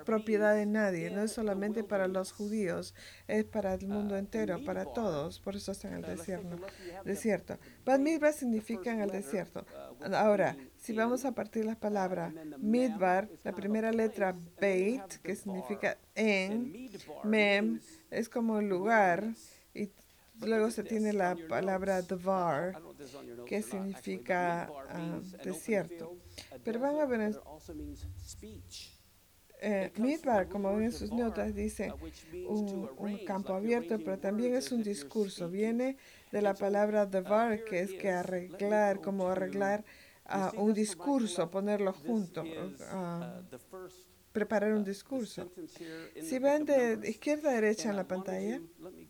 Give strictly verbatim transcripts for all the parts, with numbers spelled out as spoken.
propiedad de nadie, no es solamente para los judíos, es para el mundo entero, para todos, por eso está en el desierto. desierto. Bat Midbar significa en el desierto. Ahora, si vamos a partir las palabras, Midbar, la primera letra Beit, que significa en, Mem, es como lugar, y luego se tiene la palabra Devar, que significa uh, desierto. Pero van a ver, Eh, Midbar, como ven en sus notas, dice un, un campo abierto, pero también es un discurso. Viene de la palabra devar, que es que arreglar, como arreglar uh, un discurso, ponerlo junto, uh, preparar un discurso. Si ven de izquierda a derecha en la pantalla,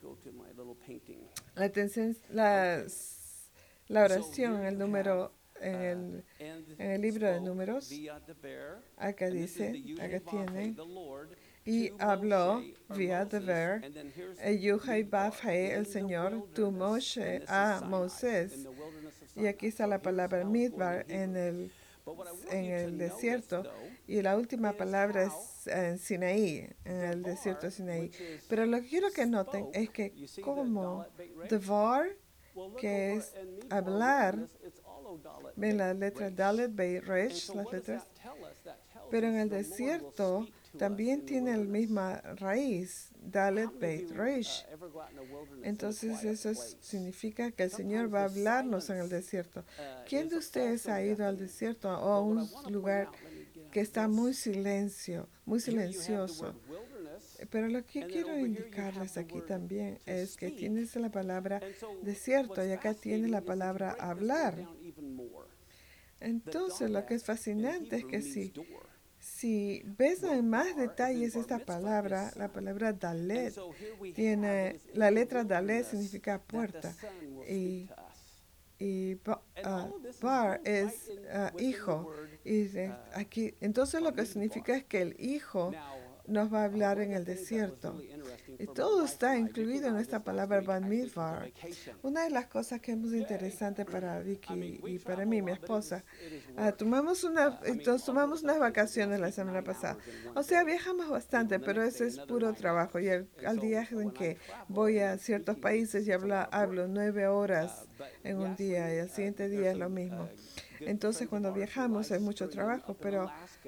la, atención, la, la oración, el número en el, en el libro de números, acá dice, acá tiene, y habló vía Dever, Yuhai Bafhe, el Señor, tu Moshe a Moisés. Y aquí está la palabra Midbar en el, en el desierto, y la última palabra es en Sinaí, en el desierto de Sinaí. Pero lo que quiero que noten es que como Devar, que es hablar, ven la letra Dalet, Beit, Resh, las letras, pero en el desierto también tiene la misma raíz, Dalet, Beit, Resh. Entonces eso es, significa que el Señor va a hablarnos en el desierto. ¿Quién de ustedes ha ido al desierto o a un lugar que está muy silencio, muy silencioso? Pero lo que quiero indicarles aquí también es que tienes la palabra desierto y acá tiene la palabra hablar. Entonces lo que es fascinante es que si, si ves en más detalles esta palabra, la palabra Dalet, tiene, la letra Dalet significa puerta y, y uh, Bar es uh, hijo. Y de, aquí, entonces lo que significa es que el hijo nos va a hablar en el desierto. Y todo está incluido en esta palabra Bar Midbar. Una de las cosas que es muy interesante para Vicky y para mí, mi esposa, uh, tomamos, una, entonces, tomamos unas vacaciones la semana pasada. O sea, viajamos bastante, pero eso es puro trabajo. Y el, al día en que voy a ciertos países y hablo, hablo nueve horas en un día y al siguiente día es lo mismo. Entonces, cuando viajamos hay mucho trabajo, pero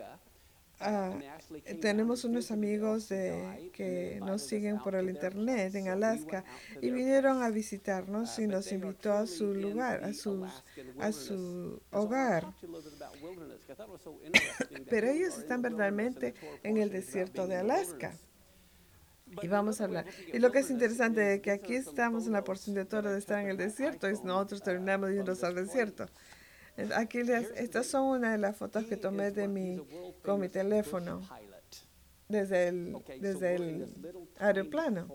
Uh, tenemos unos amigos de, que nos siguen por el internet en Alaska y vinieron a visitarnos y nos invitó a su lugar, a, sus, a su hogar. Pero ellos están verdaderamente en el desierto de Alaska. Y vamos a hablar. Y lo que es interesante es que aquí estamos en la porción de Torah de estar en el desierto y nosotros terminamos yendo al desierto. Aquí les, estas son una de las fotos que tomé de mi, con mi teléfono desde el, desde el aeroplano.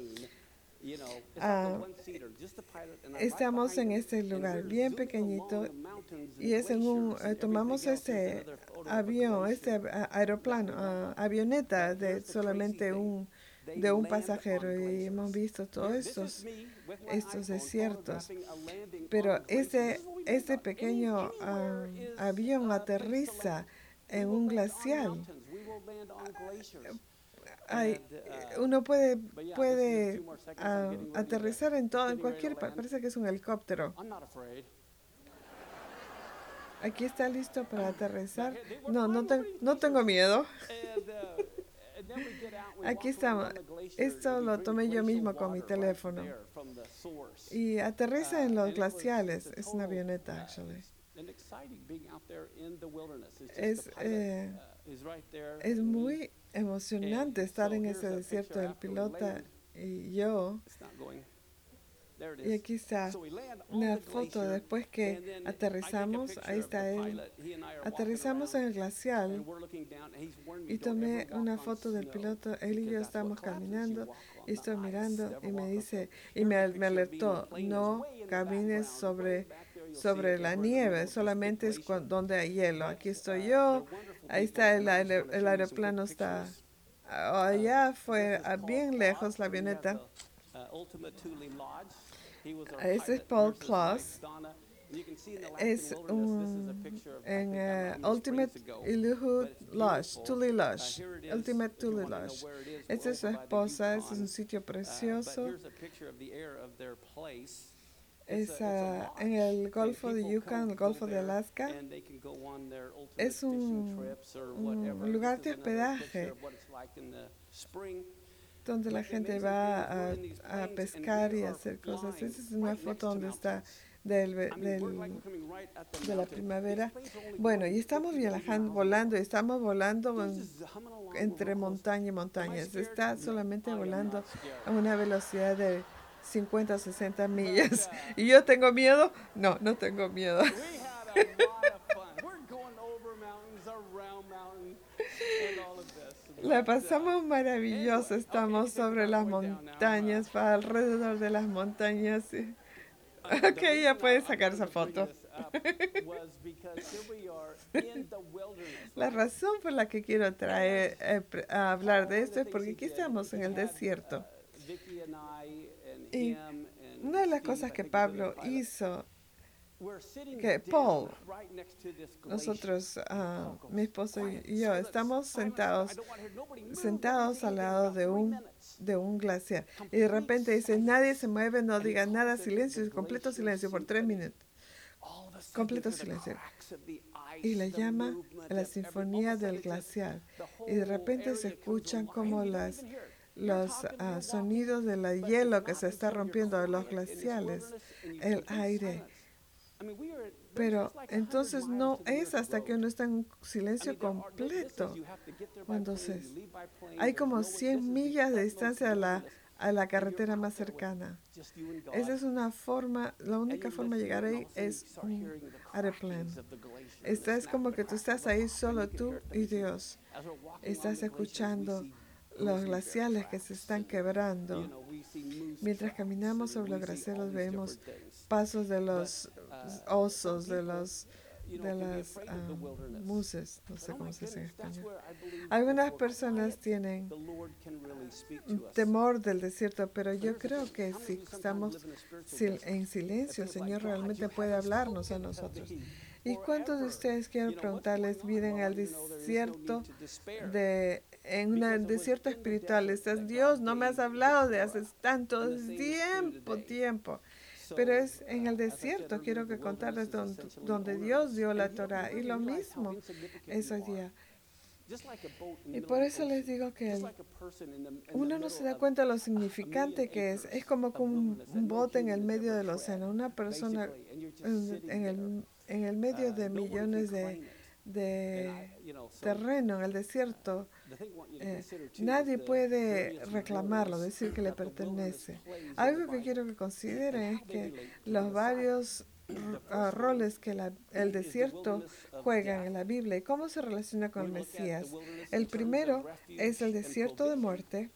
Uh, estamos en este lugar bien pequeñito y es en un, eh, tomamos este avión, este aeroplano, uh, avioneta de solamente un de un pasajero y hemos visto todos estos, estos desiertos. Pero ese, ese pequeño uh, avión aterriza en un glacial. Hay, uno puede, puede uh, aterrizar en todo, en cualquier parte. Parece que es un helicóptero. Aquí está listo para aterrizar. No, no, te, no tengo miedo. Aquí estamos. Esto lo tomé yo mismo con mi teléfono. Y aterriza en los glaciales. Es una avioneta, actually. Es, eh, es muy emocionante estar en ese desierto. El piloto y yo. Y aquí está una foto después que aterrizamos. Ahí está él. Aterrizamos en el glacial y tomé una foto del piloto. Él y yo estamos caminando y estoy mirando y me dice, y me, me alertó, no camines sobre, sobre la nieve, solamente es cuando, donde hay hielo. Aquí estoy yo, ahí está el, el, el aeroplano, está allá, fue bien lejos la avioneta. Ese es Paul Klaus. Es un en uh, Ultimate Illuhud Lodge, Tule Lodge, Ultimate Tule Lodge. Esta es su esposa, este es un sitio precioso. Es uh, en el Golfo de Yukon, el Golfo de Alaska. Es un, un lugar de hospedaje donde la gente va a, a pescar y a hacer cosas. Esa es una foto donde está del, del, de la primavera. Bueno, y estamos viajando, volando, y estamos volando en, entre montaña y montañas. Está solamente volando a una velocidad de cincuenta o sesenta millas. ¿Y yo tengo miedo? No, no tengo miedo. La pasamos maravilloso. Estamos sobre las montañas, para alrededor de las montañas. Ok, ya puedes sacar esa foto. La razón por la que quiero traer eh, a hablar de esto es porque aquí estamos en el desierto. Y una de las cosas que Pablo hizo, que Paul, nosotros, uh, mi esposo y yo, estamos sentados, sentados al lado de un, de un glaciar. Y de repente dice, nadie se mueve, no diga nada, silencio, completo silencio por tres minutos. Completo silencio. Y le llama a la sinfonía del glaciar. Y de repente se escuchan como las, los uh, sonidos del hielo que se está rompiendo de los glaciales, el aire. Pero entonces no es hasta que uno está en un silencio completo. Cuando se, hay como cien millas de distancia a la, a la carretera más cercana. Esa es una forma, la única forma de llegar ahí es un aeroplano. Esta es como que tú estás ahí solo tú y Dios. Estás escuchando los glaciales que se están quebrando. Mientras caminamos sobre los glaciares vemos pasos de los osos, de los de las um, muses, no sé cómo se dice en español. Algunas personas tienen temor del desierto, pero yo creo que si estamos en silencio, el Señor realmente puede hablarnos a nosotros. ¿Y cuántos de ustedes, quiero preguntarles, viven al desierto de en un desierto espiritual? Estás, Dios, no me has hablado de hace tanto tiempo, tiempo. Pero es en el desierto, quiero que contarles donde, donde Dios dio la Torah. Y lo mismo es hoy día. Y por eso les digo que el, uno no se da cuenta de lo significante que es. Es como un, un bote en el medio del océano. Una persona en, en, el, en el medio de millones de, de terreno, en el desierto. Eh, nadie puede reclamarlo, decir que le pertenece. Algo que quiero que consideren es que los varios uh, roles que la, el desierto juega en la Biblia y cómo se relaciona con el Mesías. El primero es el desierto de muerte.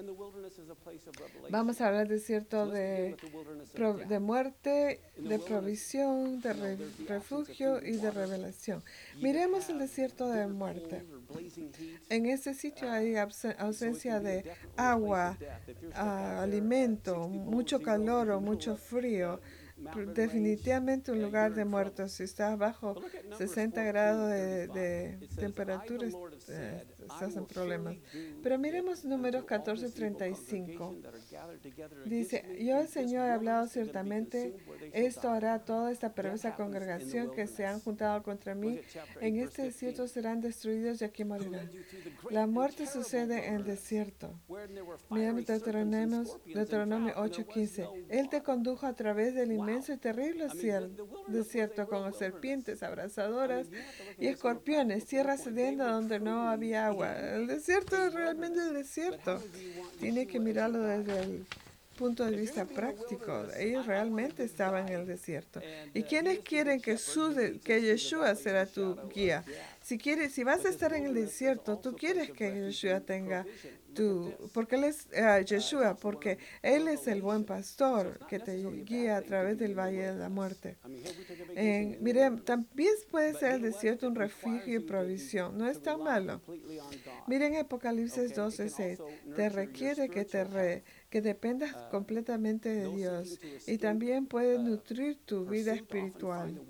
Vamos a hablar del desierto de, de muerte, de provisión, de re, refugio y de revelación. Miremos el desierto de muerte. En ese sitio hay ausencia de agua, uh, alimento, mucho calor o mucho frío. Definitivamente un lugar de muertos. Si estás bajo sesenta grados de, de temperatura, eh, estás en problemas. Pero miremos números catorce treinta y cinco. Dice, yo el Señor he hablado ciertamente, esto hará toda esta perversa congregación que se han juntado contra mí. En este desierto serán destruidos y aquí morirán. La muerte sucede en el desierto. Miremos Deuteronomio, Deuteronomio ocho quince. Él te condujo a través del inmenso y terrible desierto con serpientes abrasadoras y escorpiones, tierra sedienta donde no había agua. El desierto es realmente el desierto. Tiene que mirarlo desde el punto de vista práctico. Ellos realmente estaban en el desierto. ¿Y quiénes quieren que, su de, que Yeshua será tu guía? Si quieres, si vas a estar en el desierto, tú quieres que Yeshua tenga tu, porque él es uh, Yeshua, porque él es el buen pastor que te guía a través del valle de la muerte. Eh, miren, también puede ser el desierto un refugio y provisión. No es tan malo. Miren Apocalipsis doce seis. Te requiere que te re, que dependas completamente de Dios y también puede nutrir tu vida espiritual.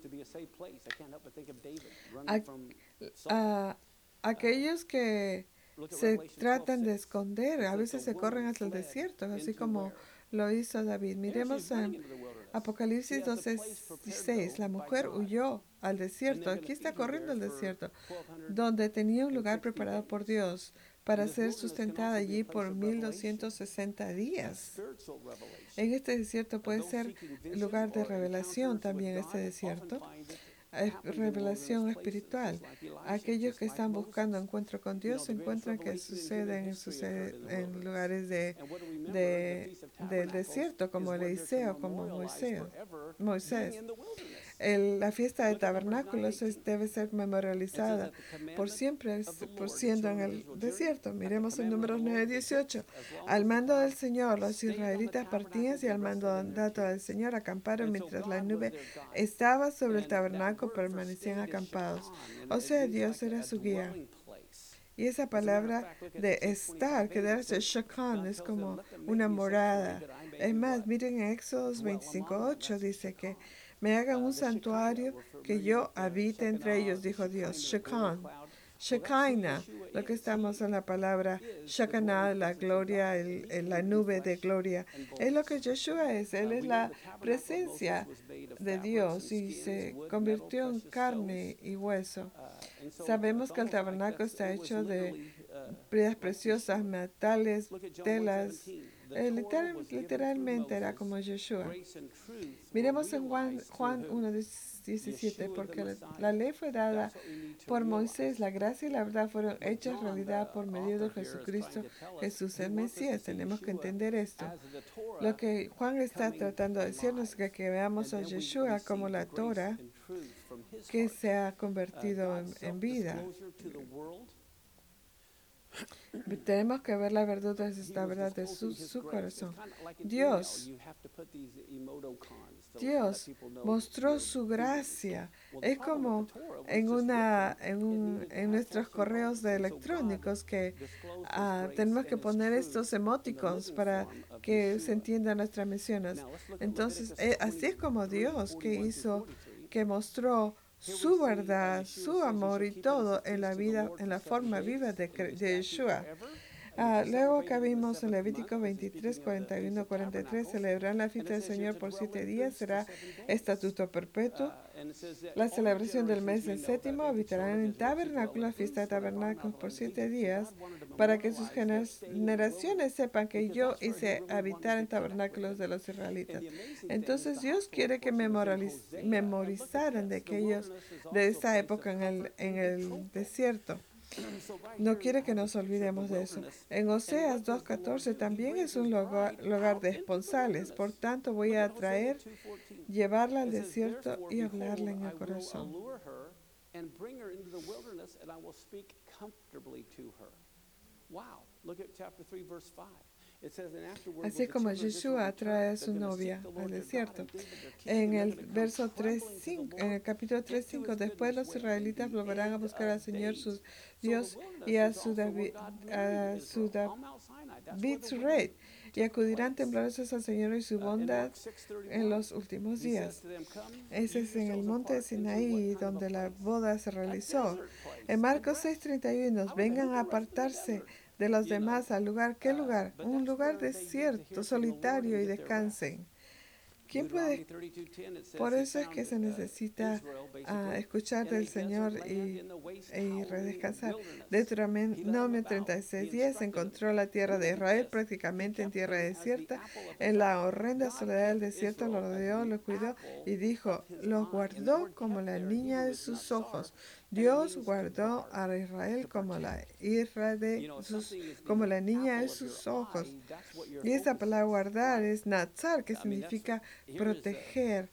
A, a, aquellos que se tratan de esconder, a veces se corren hacia el desierto, así como lo hizo David. Miremos en Apocalipsis doce seis. La mujer huyó al desierto. Aquí está corriendo al desierto, donde tenía un lugar preparado por Dios para ser sustentada allí por mil doscientos sesenta días. En este desierto puede ser lugar de revelación también este desierto. Es revelación espiritual. Aquellos que están buscando encuentro con Dios encuentran que suceden en, sucede en lugares de, de, del desierto, como Eliseo, como Moisés. Moisés. El, la fiesta de tabernáculos es, debe ser memorializada por siempre, por siendo en el desierto. Miremos en Números nueve dieciocho. Al mando del Señor, los israelitas partían y al mandato del Señor acamparon mientras la nube estaba sobre el tabernáculo, permanecían acampados. O sea, Dios era su guía. Y esa palabra de estar, quedarse, shakhan, es como una morada. Es más, miren en Éxodo veinticinco ocho, dice que me hagan un santuario que yo habite entre ellos, dijo Dios. Shekinah, Shekinah, lo que estamos en la palabra Shekinah, la gloria, el, el, la nube de gloria. Es lo que Yeshua es. Él es la presencia de Dios y se convirtió en carne y hueso. Sabemos que el tabernáculo está hecho de piedras preciosas, metales, telas. Eh, literal, literalmente era como Yeshua. Miremos en Juan, Juan uno diecisiete, porque la, la ley fue dada por Moisés, la gracia y la verdad fueron hechas realidad por medio de Jesucristo, Jesús el Mesías. Tenemos que entender esto. Lo que Juan está tratando de decirnos es que, que veamos a Yeshua como la Torah que se ha convertido en, en vida. Tenemos que ver la verdad de, la verdad de su, su corazón. Dios, Dios mostró su gracia. Es como en, una, en, un, en nuestros correos de electrónicos que uh, tenemos que poner estos emoticons para que se entiendan nuestras misiones. Entonces, eh, así es como Dios que hizo, que mostró su verdad, su amor y todo en la vida, en la forma viva de, de Yeshua. Uh, luego acá vimos en Levítico veintitrés, cuarenta y uno, cuarenta y tres, celebrarán la fiesta del Señor por siete días, será estatuto perpetuo. La celebración del mes del séptimo habitarán en tabernáculo, la fiesta de tabernáculos por siete días, para que sus generaciones sepan que yo hice habitar en tabernáculos de los israelitas. Entonces Dios quiere que memoriz memorizaran de aquellos de esa época en el, en el desierto. No quiere que nos olvidemos de eso. En Oseas dos catorce también es un lugar, lugar de esponsales. Por tanto, voy a traer, llevarla al desierto y hablarle en el corazón. Así como Yeshua atrae a su novia al desierto. En el verso tres, cinco, en el capítulo tres, cinco, después los israelitas volverán a buscar al Señor su Dios y a su David, a su David su rey, y acudirán temblorosos al Señor y su bondad en los últimos días. Ese es en el monte de Sinaí donde la boda se realizó. En Marcos seis, treinta y uno, vengan a apartarse de los demás al lugar. ¿Qué lugar? Un lugar desierto, solitario, y descansen. ¿Quién puede? Por eso es que se necesita uh, escuchar del Señor y, y redescansar. Deuteronomio treinta y seis diez, encontró la tierra de Israel prácticamente en tierra desierta. En la horrenda soledad del desierto lo rodeó, lo cuidó y dijo, los guardó como la niña de sus ojos. Dios guardó a Israel como la, Isra de sus, como la niña de sus ojos. Y esa palabra guardar es natsar, que significa proteger.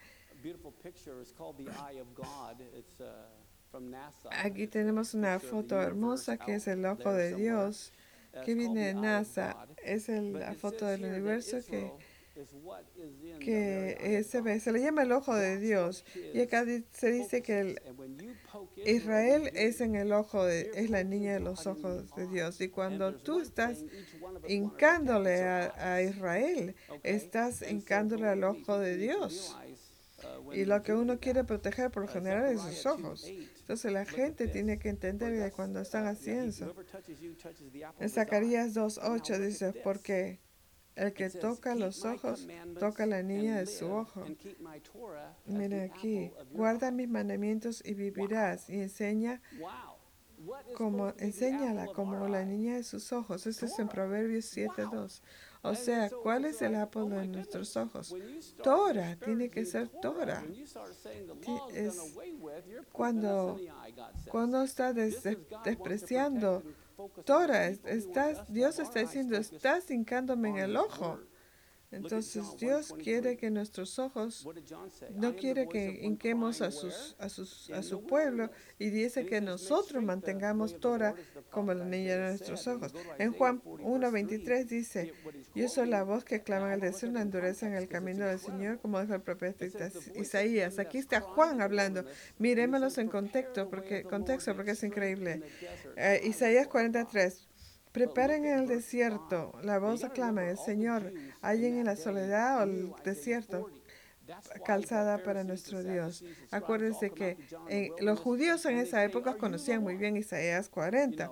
Aquí tenemos una foto hermosa que es el ojo de Dios, que viene de NASA. Es el, la foto del universo que que eh, se ve, se le llama el ojo de Dios, y acá di se dice que el Israel es en el ojo de, es la niña de los ojos de Dios, y cuando tú estás hincándole a, a Israel, estás hincándole al ojo de Dios, y lo que uno quiere proteger por lo general es sus ojos. Entonces la gente tiene que entender que cuando están haciendo eso, en Zacarías dos ocho dice, porque el que toca los ojos, toca la niña de su ojo. Miren aquí, guarda mis mandamientos y vivirás, y enseña como enséñala como la niña de sus ojos. Eso es en Proverbios siete dos. O sea, ¿cuál es el apple de nuestros ojos? Torah, tiene que ser Torah. Es cuando, cuando está des, despreciando Torah, estás, Dios está diciendo, estás hincándome en el ojo. Entonces Dios quiere que nuestros ojos, no quiere que hinquemos a, sus, a, sus, a su pueblo, y dice que nosotros mantengamos Torah como la niña de nuestros ojos. En Juan uno veintitrés dice, yo soy la voz que clama en el desierto, endurecen el camino del Señor, como dijo el profeta Isaías. Aquí está Juan hablando. Mirémoslos en contexto porque, contexto porque es increíble. Eh, Isaías cuarenta y tres. Preparen en el desierto, la voz aclama, el Señor, hallen en la soledad o el desierto calzada para nuestro Dios. Acuérdense que eh, los judíos en esa época conocían muy bien Isaías cuarenta.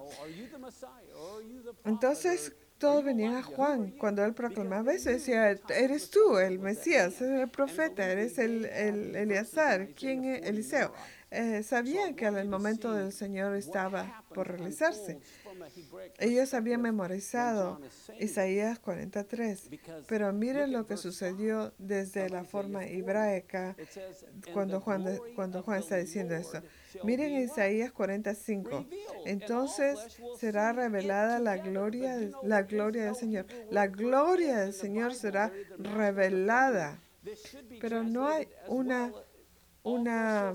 Entonces, todos venían a Juan cuando él proclamaba eso. Decía, eres tú el Mesías, eres el profeta, eres el, el Eleazar, ¿quién es Eliseo? Eh, sabían que el momento del Señor estaba por realizarse. Ellos habían memorizado Isaías cuarenta y tres, pero miren lo que sucedió desde la forma hebraica cuando Juan, cuando Juan está diciendo eso. Miren Isaías cuarenta y cinco. Entonces será revelada la gloria, la gloria del Señor. La gloria del Señor será revelada. Pero no hay una, una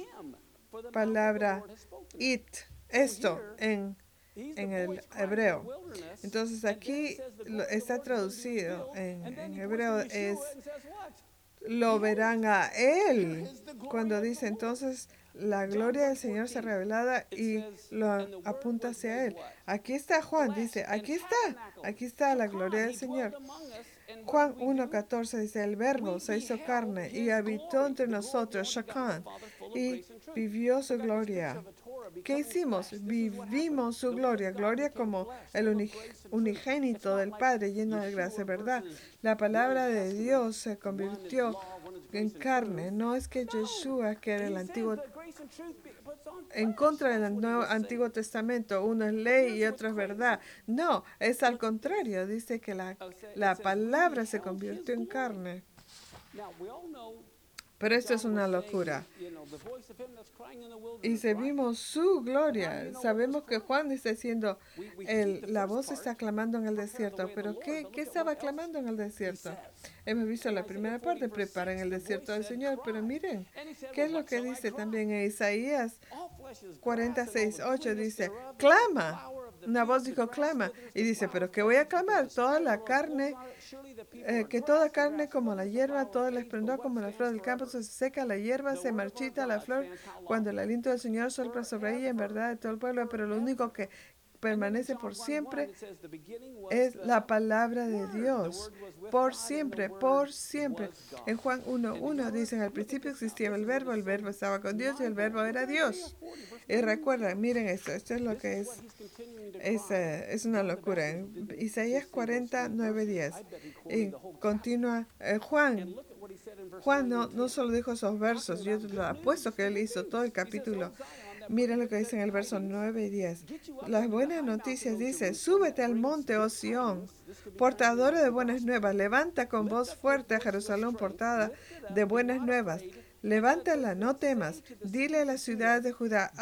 palabra it, esto, en en el hebreo. Entonces aquí está traducido en, en hebreo, es lo verán a él. Cuando dice entonces la gloria del Señor se revelada y lo apunta hacia él. Aquí está Juan, dice, aquí está, aquí está la gloria del Señor. Juan uno catorce dice, el verbo se hizo carne y habitó entre nosotros, Shakan, y vivió su gloria. ¿Qué hicimos? Vivimos su gloria, gloria como el unigénito del Padre, lleno de gracia y verdad. La palabra de Dios se convirtió en carne. No es que Yeshua, que era el antiguo, en contra del nuevo, Antiguo Testamento, uno es ley y otro es verdad. No, es al contrario. Dice que la, la palabra se convirtió en carne. Pero esto es una locura. Y si vimos su gloria, sabemos que Juan está diciendo, el, la voz está clamando en el desierto. ¿Pero qué, qué estaba clamando en el desierto? Hemos visto la primera parte, preparen el desierto del Señor. Pero miren, ¿qué es lo que dice también en Isaías cuarenta y seis, ocho? Dice, clama. Una voz dijo, clama. Y dice, ¿pero qué voy a clamar? Toda la carne, eh, que toda carne como la hierba, todo el esplendor como la flor del campo se seca, la hierba se marchita, la flor, cuando el aliento del Señor sopla sobre ella, en verdad, de todo el pueblo. Pero lo único que permanece por siempre es la palabra de Dios. Por siempre, por siempre. En Juan uno uno dice, al principio existía el verbo, el verbo estaba con Dios y el verbo era Dios. Y recuerden, miren esto, esto es lo que es, es, uh, es una locura. En Isaías cuarenta, nueve, diez. Y continúa, eh, Juan, Juan no, no solo dijo esos versos, yo lo apuesto que él hizo todo el capítulo. Miren lo que dice en el verso nueve y diez. Las buenas noticias dice, súbete al monte, oh Sión, portadora de buenas nuevas, levanta con voz fuerte a Jerusalén, portada de buenas nuevas. Levántala, no temas, dile a la ciudad de Judá,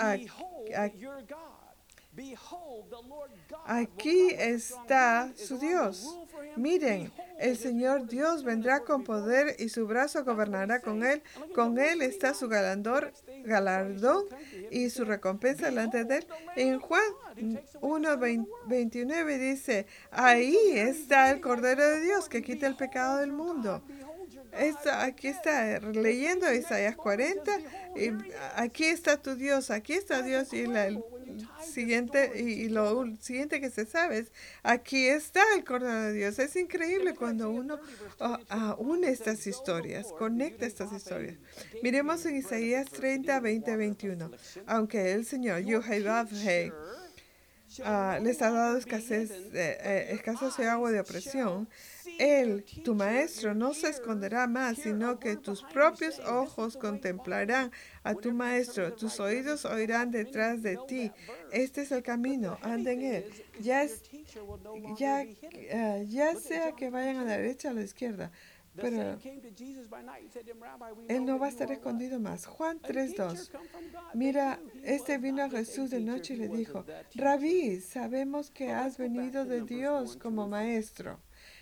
aquí está su Dios. Miren, el Señor Dios vendrá con poder y su brazo gobernará con él. Con él está su galardón, galardón y su recompensa delante de él. En Juan uno, veintinueve dice, ahí está el Cordero de Dios que quita el pecado del mundo. Esto, aquí está, leyendo Isaías cuarenta, y aquí está tu Dios, aquí está Dios, y la, el siguiente, y, y lo siguiente que se sabe es, aquí está el Cordero de Dios. Es increíble cuando uno uh, uh, une estas historias, conecta estas historias. Miremos en Isaías treinta, veinte, veintiuno. Aunque el Señor, Yuhei Uh, les ha dado escasez, eh, eh, escasez de agua de opresión, Él, tu maestro, no se esconderá más, sino que tus propios ojos contemplarán a tu maestro, tus oídos oirán detrás de ti. Este es el camino, anda en él. Ya, es, ya, uh, ya sea que vayan a la derecha o a la izquierda, pero él no va a estar escondido más. Juan tres dos. Mira, este vino a Jesús de noche y le dijo, Rabí, sabemos que has venido de Dios como maestro.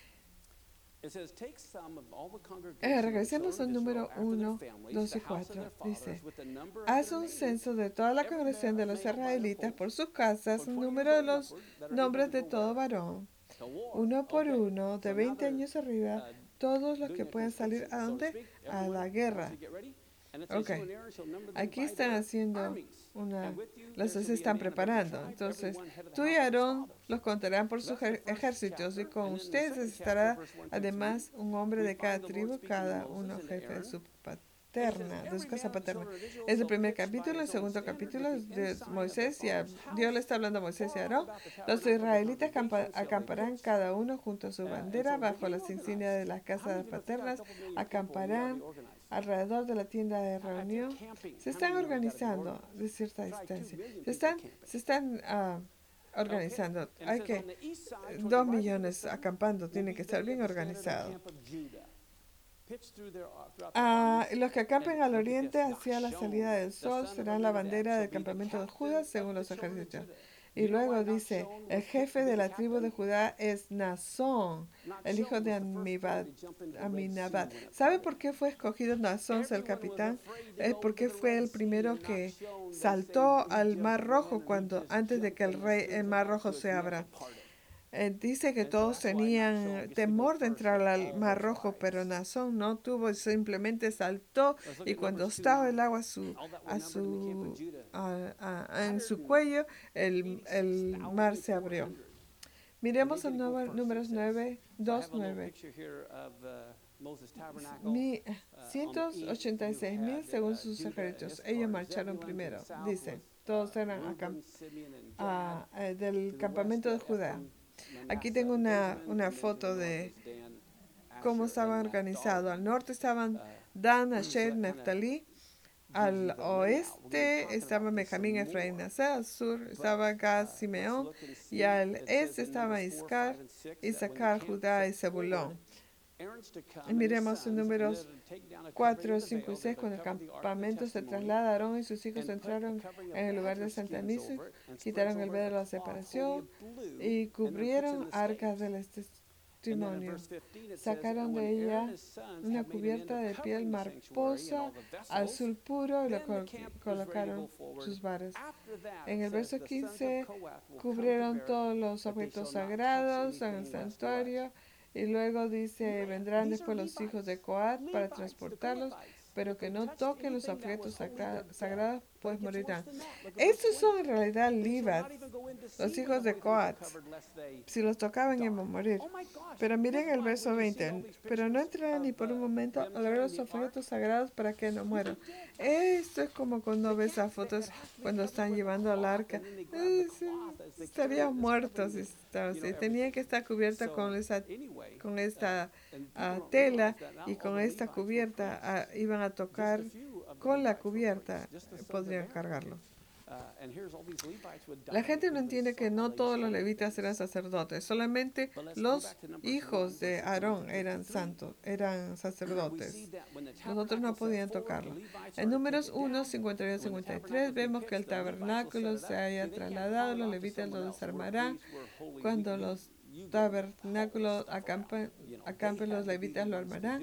Eh, regresemos al número uno, dos y cuatro. Dice, haz un censo de toda la congregación de los israelitas por sus casas, un número de los nombres de todo varón, uno por uno, de veinte años arriba, todos los que puedan salir a dónde? A la guerra. Ok, aquí están haciendo una, los se están preparando. Entonces, tú y Aarón los contarán por sus ejércitos y con ustedes estará además un hombre de cada tribu, cada uno jefe de su paterna, de su casa paterna. Es el primer capítulo. El segundo capítulo es de Moisés y a, Dios le está hablando a Moisés y a Aarón. Los israelitas acamparán cada uno junto a su bandera bajo las insignias de las casas paternas. Acamparán alrededor de la tienda de reunión. Se están organizando de cierta distancia. Se están, se están uh, organizando. Hay que, dos millones acampando, tiene que estar bien organizado. Uh, los que acampen al oriente hacia la salida del sol serán la bandera del campamento de Judá según los ejércitos. Y luego dice, el jefe de la tribu de Judá es Nazón, el hijo de Aminadab. ¿Sabe por qué fue escogido Nazón, el capitán? Es porque fue el primero que saltó al Mar Rojo cuando antes de que el, rey, el Mar Rojo se abra. Eh, dice que todos tenían temor de entrar al Mar Rojo, pero Nazón no tuvo, simplemente saltó y cuando estaba el agua a su, a su, a, a, en su cuello, el, el mar se abrió. Miremos el nuevo, números nueve, dos, nueve. ciento ochenta y seis mil según sus ejércitos. Ellos marcharon primero, dice. Todos eran acá, a, a, del campamento de Judá. Aquí tengo una, una foto de cómo estaban organizados. Al norte estaban Dan, Asher, Neftalí. Al oeste estaba Benjamín, Efraín, Naser. Al sur estaba Gad, Simeón. Y al este estaba Iscar, Issacar, Judá y Zebulón. Y miremos en números cuatro, cinco y seis. Cuando el campamento se traslada, Aarón y sus hijos entraron en el lugar de santuario, quitaron el velo de la separación y cubrieron arcas del testimonio. Sacaron de ella una cubierta de piel marposa azul puro y lo col colocaron sus varas. En el verso quince, cubrieron todos los objetos sagrados en el santuario. Y luego dice, vendrán después los hijos de Coat para transportarlos, pero que no toquen los objetos sagra sagrados, pues morirán. Estos son en realidad Levat, los hijos de Coat. Si los tocaban iban a morir. Pero miren el verso veinte, pero no entrarán ni por un momento a ver los objetos sagrados para que no mueran. Esto es como cuando ves a fotos cuando están llevando al arca. Eh, estarían muertos si estaban así. Tenía que estar cubierta con esa, con esta uh, tela y con esta cubierta uh, iban a tocar con la cubierta, podrían cargarlo. La gente no entiende que no todos los levitas eran sacerdotes, solamente los hijos de Aarón eran santos, eran sacerdotes. Los otros no podían tocarlo. En Números uno, cincuenta y dos, cincuenta y tres vemos que el tabernáculo se haya trasladado, los levitas lo desarmarán. Cuando los tabernáculos acampen, acampen los levitas lo armarán.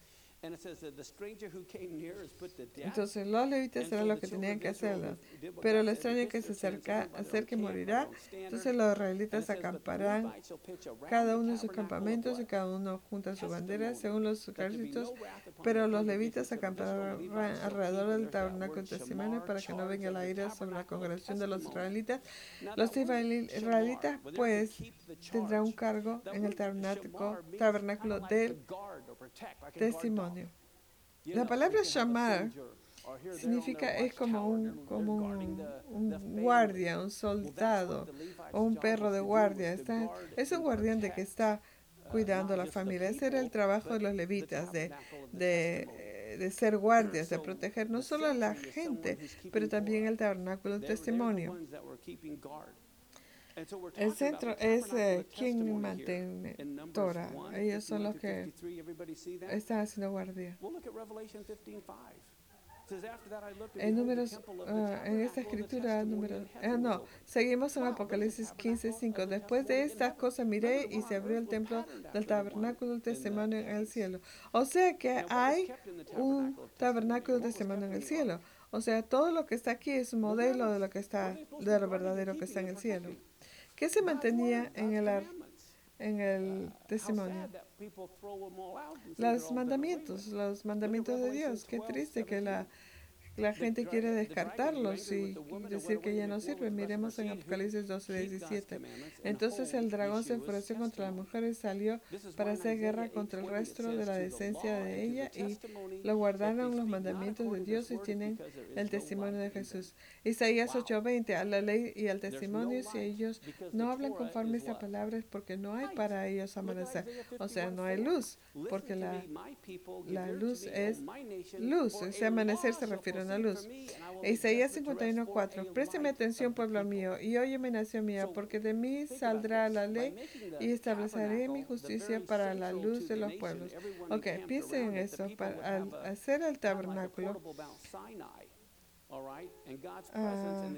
Entonces los levitas eran los que tenían que hacerlo, pero el extraño que se acerca, acerque morirá. Entonces los israelitas acamparán cada uno en sus campamentos y cada uno junto a su bandera según los ejércitos, pero los levitas acamparán alrededor del tabernáculo de testimonio para que no venga la ira sobre la congregación de los israelitas. Los israelitas pues tendrán un cargo en el tabernáculo, tabernáculo del testimonio. La palabra shamar significa, es como un, como un, un guardia, un soldado o un perro de guardia. Está, es un guardián de que está cuidando la familia. Ese era el trabajo de los levitas, de, de, de ser guardias, de proteger no solo a la gente, pero también el tabernáculo del testimonio. El centro es eh, quien mantiene Torah. Ellos son los que están haciendo guardia. En números, uh, en esta escritura, número, eh, no, seguimos en Apocalipsis quince cinco. Después de estas cosas miré y se abrió el templo del tabernáculo del testimonio en el cielo. O sea que hay un tabernáculo del testimonio en el cielo. O sea, todo lo que está aquí es un modelo de lo que está, de lo verdadero que está en el cielo. ¿Qué se mantenía en el, en el testimonio? Los mandamientos, los mandamientos de Dios. Qué triste que la, la gente quiere descartarlos y decir que ya no sirve. Miremos en Apocalipsis doce diecisiete. Entonces el dragón se enfureció contra la mujer y salió para hacer guerra contra el resto de la decencia de ella y lo guardaron los mandamientos de Dios y tienen el testimonio de Jesús. Isaías ocho veinte. A la ley y al testimonio, si ellos no hablan conforme a esta palabra, es porque no hay para ellos amanecer. O sea, no hay luz, porque la, la luz es luz. Ese amanecer se refiere a una luz. Isaías cincuenta y uno cuatro. Présteme atención, pueblo mío, y óyeme, nación mía, porque de mí saldrá la ley y estableceré mi justicia para la luz de los pueblos. Ok, piensen en eso. Para, al hacer el tabernáculo, Uh,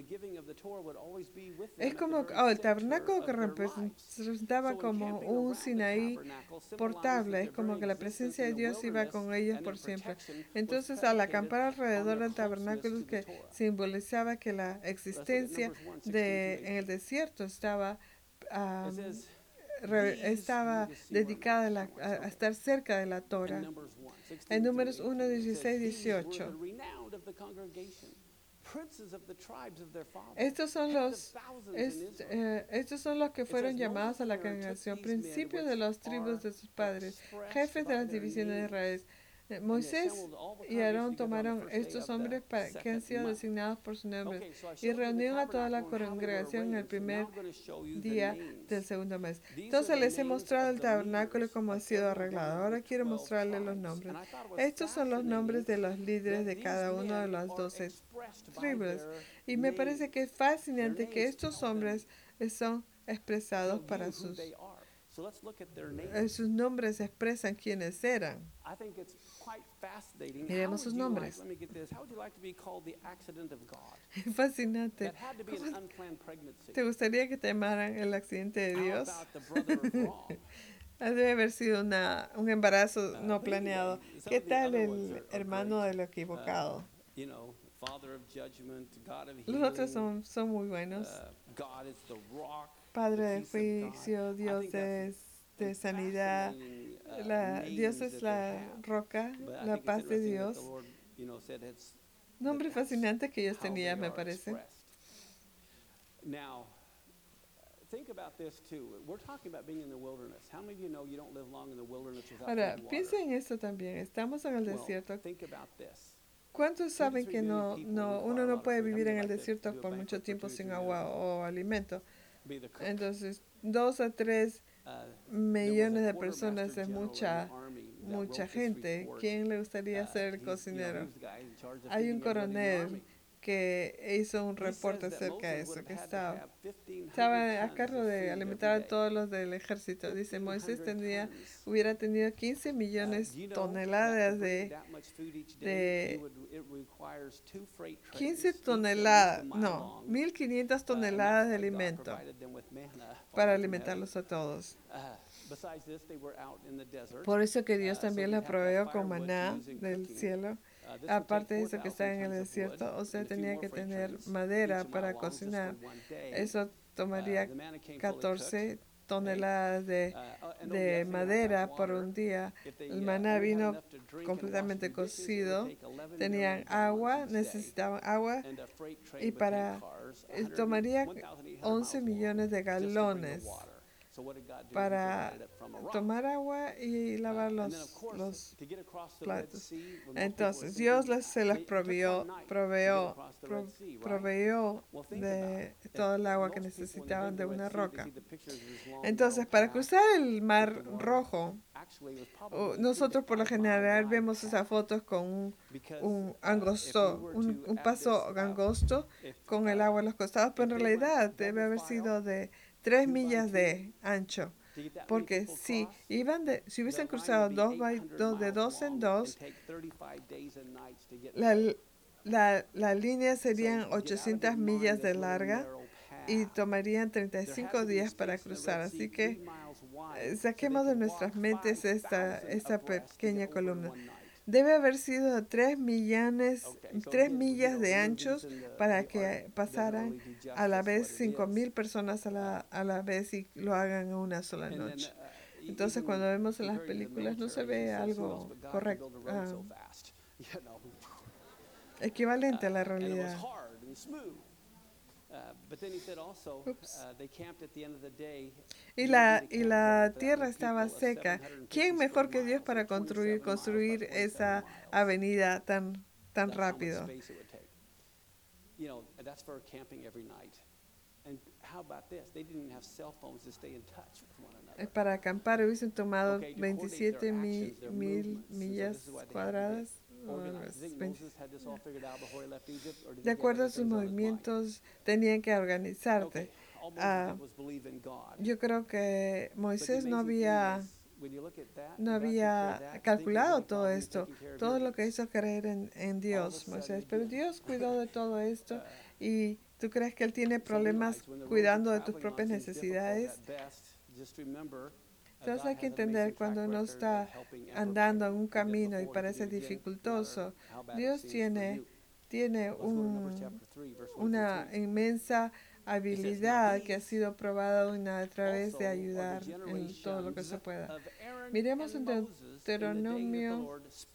es como oh, el tabernáculo que representaba como un Sinaí portable, es como que la presencia de Dios iba con ellos por siempre. Entonces, al acampar alrededor del tabernáculo, que simbolizaba que la existencia de en el desierto estaba um, re, estaba dedicada a, la, a, a estar cerca de la Torah. En Números uno, dieciséis, dieciocho. Estos son los est, eh, estos son los que fueron llamados a la congregación, principios de las tribus de sus padres, jefes de las divisiones de Israel. Moisés y Aarón tomaron estos hombres para, que han sido designados por su nombre y reunieron a toda la congregación en el primer día del segundo mes. Entonces les he mostrado el tabernáculo como ha sido arreglado. Ahora quiero mostrarles los nombres. Estos son los nombres de los líderes de cada uno de las doce tribus. Y me parece que es fascinante que estos hombres son expresados para sus sus nombres expresan quiénes eran. Miremos sus nombres. Es fascinante. ¿Te gustaría que te llamaran el accidente de Dios? Debe haber sido una, un embarazo no planeado. ¿Qué tal el hermano de lo equivocado? Los otros son, son muy buenos. Padre de juicio, Dios de, de sanidad, la, Dios es la roca, la paz de Dios. Nombre fascinante que ellos tenían, me parece. Ahora, piensa en eso también. Estamos en el desierto. ¿Cuántos saben que no, no, uno no puede vivir en el desierto por mucho tiempo sin agua o alimento? Entonces, dos a tres millones de personas es mucha, mucha gente. ¿Quién le gustaría ser el cocinero? Hay un coronel que hizo un reporte acerca de eso, que estaba, estaba a cargo de alimentar a todos los del ejército. Dice, Moisés tendría, hubiera tenido quince millones de toneladas de, de quince toneladas, no, mil quinientas toneladas de alimento para alimentarlos a todos. Por eso que Dios también les proveó con maná del cielo. Aparte de eso que está en el desierto, o sea, tenía que tener madera para cocinar. Eso tomaría catorce toneladas de, de madera por un día. El maná vino completamente cocido. Tenían agua, necesitaban agua y para tomaría once millones de galones para tomar agua y lavar los, los platos. Entonces Dios les, se les provió, proveó, pro, proveyó de todo el agua que necesitaban de una roca. Entonces, para cruzar el Mar Rojo, nosotros por lo general vemos esas fotos con un, un angosto, un, un paso angosto con el agua a los costados, pero en realidad debe haber sido de tres millas de ancho, porque si iban de, si hubiesen cruzado dos, by, dos de dos en dos, la, la, la línea serían ochocientas millas de larga y tomarían treinta y cinco días para cruzar. Así que eh, saquemos de nuestras mentes esta, esta pequeña columna. Debe haber sido tres millones, tres millas de anchos para que pasaran a la vez cinco mil personas a la, a la vez y lo hagan en una sola noche. Entonces, cuando vemos en las películas no se ve algo correcto, uh, equivalente a la realidad. Y la, y la tierra estaba seca. ¿Quién mejor que Dios para construir, construir esa avenida tan, tan rápido? Para acampar hubiesen tomado veintisiete mil millas cuadradas. De acuerdo a sus movimientos, tenían que organizarte. Uh, yo creo que Moisés no había, no había calculado todo esto, todo lo que hizo creer en, en Dios, Moisés. Pero Dios cuidó de todo esto y tú crees que Él tiene problemas cuidando de tus propias necesidades. Entonces hay que entender cuando uno está andando en un camino y parece dificultoso, Dios tiene, tiene un, una inmensa habilidad que ha sido probada una a través de ayudar en todo lo que se pueda. Miremos en Deuteronomio.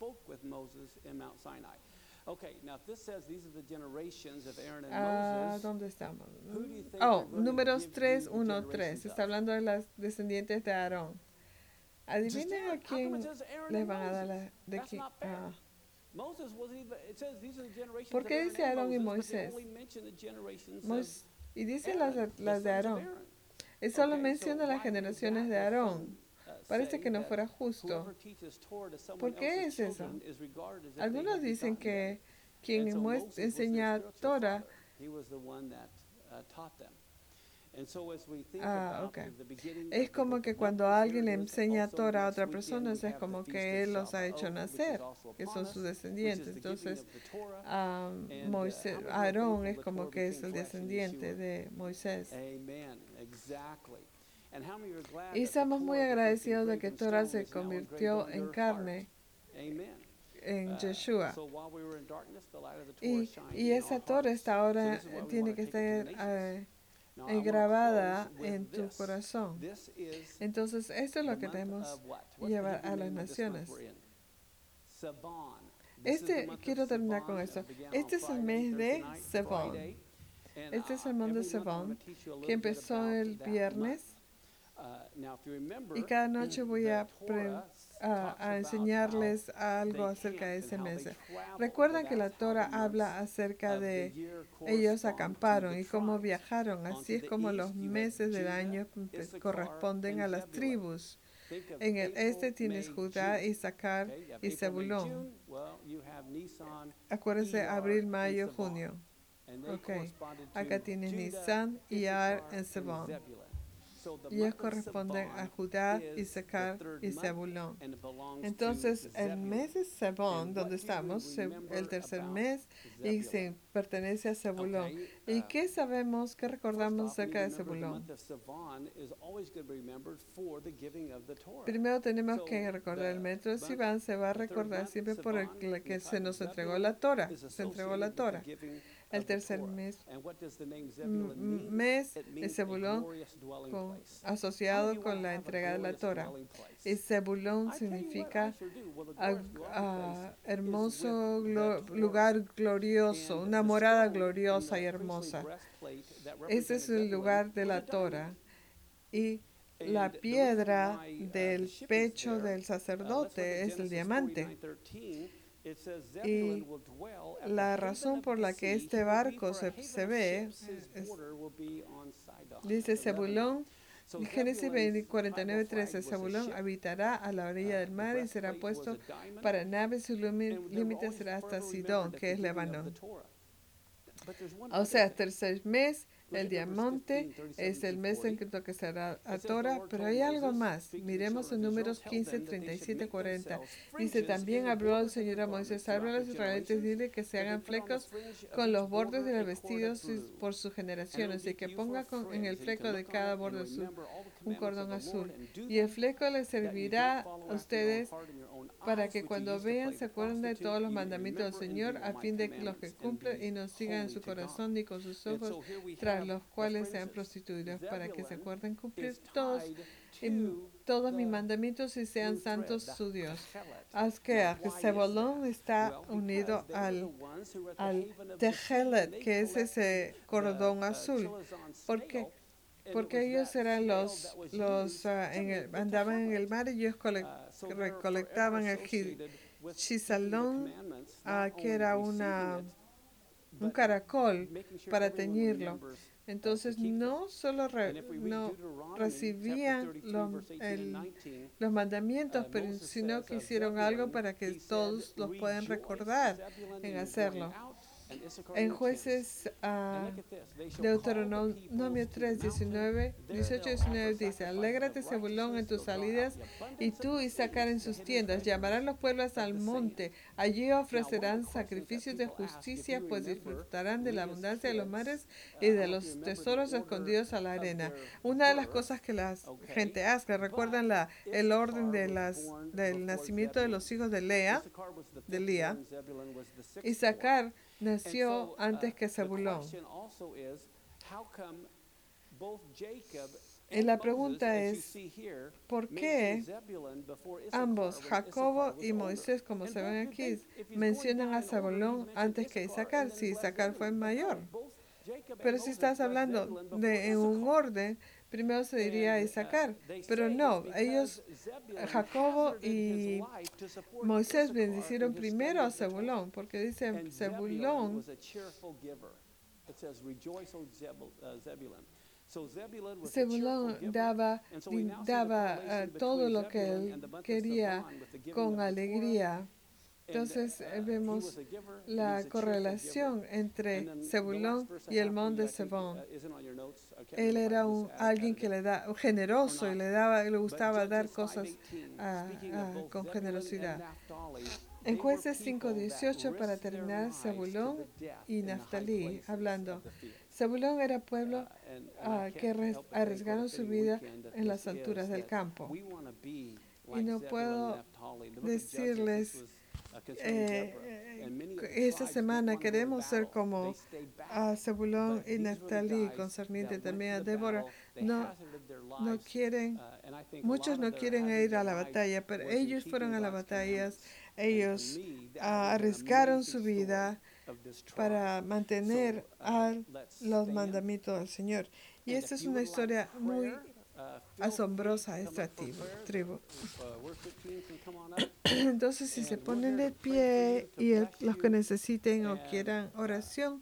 Ah, ¿dónde estamos? Oh, números tres, uno, tres. Está hablando de las descendientes de Aarón. Adivinen a quién les van a dar la de quién. Ah. ¿Por qué dice Aarón y Moisés? Mois, y dice las, las de Aarón. Y solo menciona las generaciones de Aarón. Parece que no fuera justo. ¿Por qué es eso? Algunos dicen que quien enseña Torah. Ah, okay. Es como que cuando alguien le enseña Torah a otra persona, es como que él los ha hecho nacer, que son sus descendientes. Entonces, um, Moisés, Aarón es como que es el descendiente de Moisés. Y estamos muy agradecidos de que Torah se convirtió en carne en Yeshua. Y, y esa Torah está ahora, tiene que estar uh, grabada en tu corazón. Entonces, esto es lo que debemos llevar a las naciones. Este, quiero terminar con esto. Este es el mes de Sevón. Este es el mes de Sevón, que empezó el viernes. Y cada noche voy a, pre, a, a enseñarles algo acerca de ese mes. Recuerdan que la Torah habla acerca de ellos acamparon y cómo viajaron. Así es como los meses del año corresponden a las tribus. En el este tienes Judá, Isaacar y Zebulón. Acuérdense, abril, mayo, junio. Okay. Acá tienes Nisan, Iyar y Zebón. Y ellos corresponden a Judá, Isaacar y Zebulón. Entonces, el mes de Zebón, donde estamos, el tercer mes, y se pertenece a Zebulón. ¿Y qué sabemos, qué recordamos acerca de Zebulón? Primero tenemos que recordar el mes de Sivan, se va a recordar siempre por el que se nos entregó la Torah. Se entregó la Torah. El tercer mes, mes de Zebulón con, asociado con la entrega de la Torah. Y Zebulón significa a, a, hermoso glo, lugar glorioso, una morada gloriosa y hermosa. Ese es el lugar de la Torah. Y la piedra del pecho del sacerdote es el diamante. Y la razón por la que este barco se, se ve es, dice Zebulón, Génesis cuarenta y nueve, trece, Zebulón habitará a la orilla del mar y será puesto para naves, su límite será hasta Sidón, que es Lebanon. O sea, tercer mes, el diamante es el mes en que que será a Torah, pero hay algo más. Miremos en Números quince, treinta y siete, cuarenta. Dice, también habló el Señor a Moisés, habla a los israelitas, dile que se hagan flecos con los bordes de los vestidos por sus generaciones, y que ponga con, en el fleco de cada borde azul un cordón azul. Y el fleco les servirá a ustedes para que cuando vean se acuerden de todos los mandamientos del Señor, a fin de que los que cumplen y no sigan en su corazón ni con sus ojos, tras los cuales sean prostituidos, para que se acuerden cumplir todos, y, todos mis mandamientos y sean santos su Dios. Haz que Zebulón está unido al, al Tejelet, que es ese cordón azul, porque porque ellos eran los, los uh, en el, andaban en el mar y ellos cole, recolectaban el chisalón, uh, que era una, un caracol para teñirlo. Entonces no solo re, no recibían los, el, los mandamientos, pero sino que hicieron algo para que todos los puedan recordar en hacerlo. En Jueces uh, Deuteronomio tres, diecinueve, dieciocho, diecinueve dice, alégrate Zebulón en tus salidas y tú Isaacar en sus tiendas, llamarán los pueblos al monte, allí ofrecerán sacrificios de justicia, pues disfrutarán de la abundancia de los mares y de los tesoros escondidos a la arena. Una de las cosas que la gente hace, recuerdan la, el orden de las, del nacimiento de los hijos de Lea, de Lía, Isaacar nació antes que Zebulón. Y la pregunta es, ¿por qué ambos, Jacobo y Moisés, como se ven aquí, mencionan a Zebulón antes que Isaacar, si Isaacar fue mayor? Pero si estás hablando de en un orden, primero se diría Isaacar, pero no, ellos, Jacobo y Moisés bendicieron primero a Zebulón, porque dicen Zebulón, Zebulón daba, daba uh, todo lo que él quería con alegría. Entonces eh, vemos la correlación entre Zebulón y el monte de Zebón. Él era un, alguien que le da generoso y le daba, le gustaba dar cosas a, a, con generosidad. En Jueces cinco dieciocho, para terminar, Zebulón y Naftalí, hablando. Zebulón era pueblo uh, que arriesgaron su vida en las alturas del campo. Y no puedo decirles, eh, esta semana queremos ser como uh, Zebulón y Naftalí, concerniente también a Débora. No, no quieren, muchos no quieren ir a la batalla, pero ellos fueron a las batallas, ellos uh, arriesgaron su vida para mantener a los mandamientos del Señor. Y esta es una historia muy asombrosa, esta tribu. Entonces, si se ponen de pie y el, los que necesiten o quieran oración,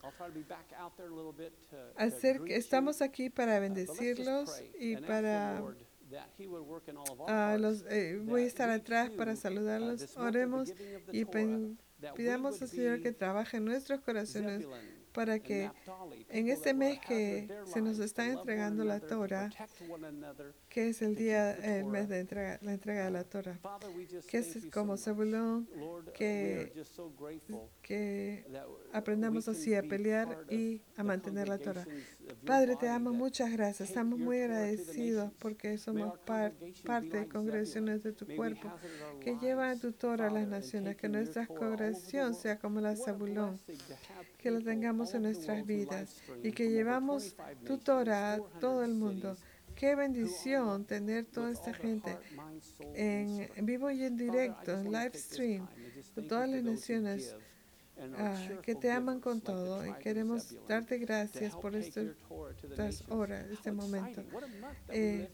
hacer que estamos aquí para bendecirlos y para uh, los, eh, voy a estar atrás para saludarlos. Oremos y pidamos al Señor que trabaje en nuestros corazones para que en este mes que se nos está entregando la Torah, que es el día, el mes de entrega, la entrega de la Torah, que es como Zebulón, que, que aprendamos así a pelear y a mantener la Torah. Padre, te amo, muchas gracias. Estamos muy agradecidos porque somos par, parte de congregaciones de tu cuerpo que llevan a tu Torah a las naciones, que nuestra congregación sea como la Zebulón, que lo tengamos en nuestras vidas y que llevamos tu Torah a todo el mundo. Qué bendición tener toda esta gente en, en vivo y en directo, en live stream, de todas las naciones, ah, que te aman con todo, y queremos darte gracias por este, estas horas, este momento. Eh,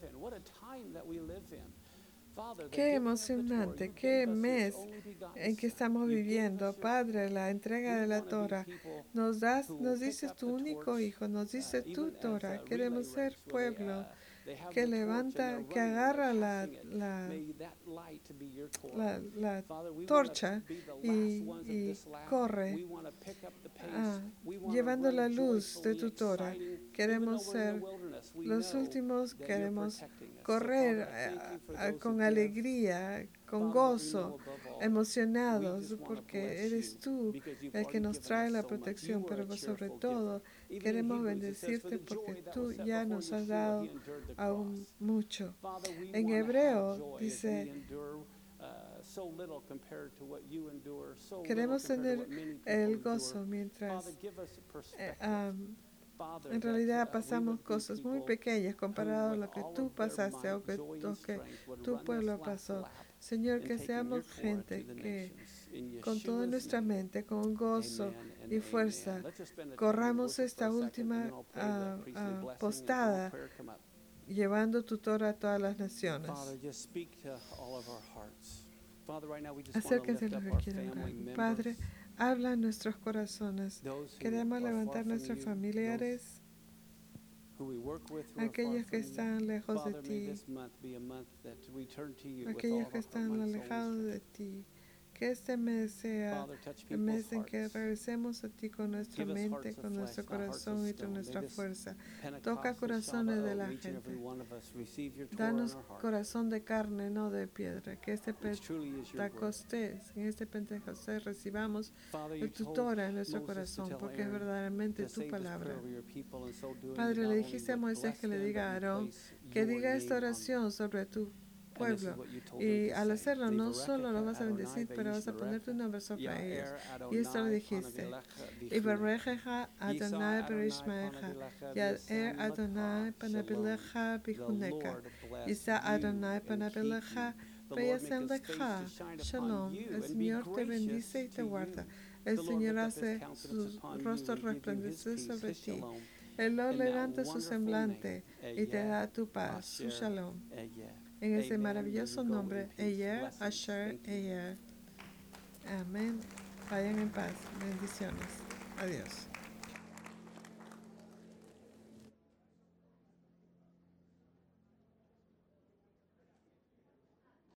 Qué emocionante, qué mes en que estamos viviendo. Padre, la entrega de la Torah. Nos das, nos dices tu único hijo, nos dice tu Torah. Queremos ser pueblo que levanta, que agarra la, la, la, la torcha y, y corre ah, llevando la luz de tu Torah. Queremos ser los últimos, queremos correr a, a, con alegría, con gozo, emocionados, porque eres tú el que nos trae la protección, pero sobre todo queremos bendecirte porque tú ya nos has dado aún mucho. En hebreo dice, queremos tener el gozo mientras eh, um, en realidad pasamos cosas muy pequeñas comparado a lo que tú pasaste o que, o que tu pueblo pasó. Señor, que seamos gente que con toda nuestra mente, con gozo y fuerza, corramos esta última uh, uh, postada llevando tu Torah a todas las naciones. Acérquense a los que quieran orar. Padre, habla en nuestros corazones. Queremos levantar nuestros familiares, aquellos que están lejos de ti, aquellos que están alejados de ti. Que este mes sea el mes en que regresemos a ti con nuestra mente, con nuestro corazón y con nuestra fuerza. Toca corazones de la gente. Danos corazón de carne, no de piedra. Que este Pentecostés, en este Pentecostés recibamos el tu Torah en nuestro corazón, porque es verdaderamente tu palabra. Padre, le dijiste a Moisés que le diga a Aarón que diga esta oración sobre tu pueblo, y al hacerlo no solo los vas a bendecir, pero vas a poner tu nombre sobre ellos. Y esto lo dijiste: Ibarejeja Adonai berishmecha, Yaer Adonai panabilecha bihuneka, Isa Adonai panabilecha beyasem lecha. Shalom. El Señor te bendice y te guarda. El Señor hace su rostro resplandecer sobre ti. Él lo levanta su semblante y te da tu paz, su shalom. En ese maravilloso nombre, Eyer, Asher, Eyer. Amén. Vayan en paz. Bendiciones. Adiós.